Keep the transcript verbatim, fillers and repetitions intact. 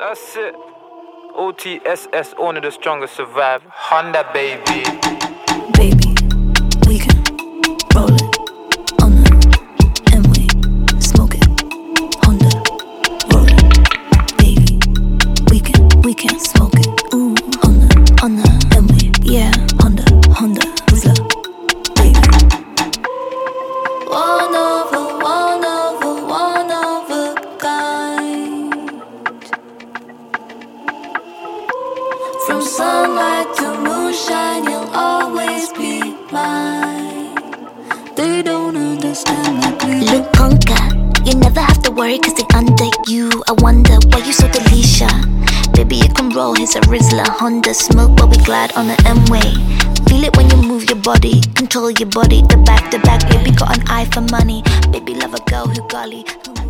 That's it. O T S S, only the strongest survive. Honda, baby. Baby, we can roll it on the and we smoke it. Honda, roll it. Baby, we can, we can smoke it. Ooh, on the, on the and we, yeah. Honda, Honda, Rizla, baby. One of a, one of a, one of a kind. From sunlight to moonshine, you'll always be mine. They don't understand like we do. Look, conquer. You never have to worry cause they under you. I wonder why you so Delisha. Baby, you can roll, here's a Rizla. Honda smoke while we glide on the M-way. Feel it when you move your body. Control your body, the back, the back. Baby got an eye for money. Baby love a girl who golly who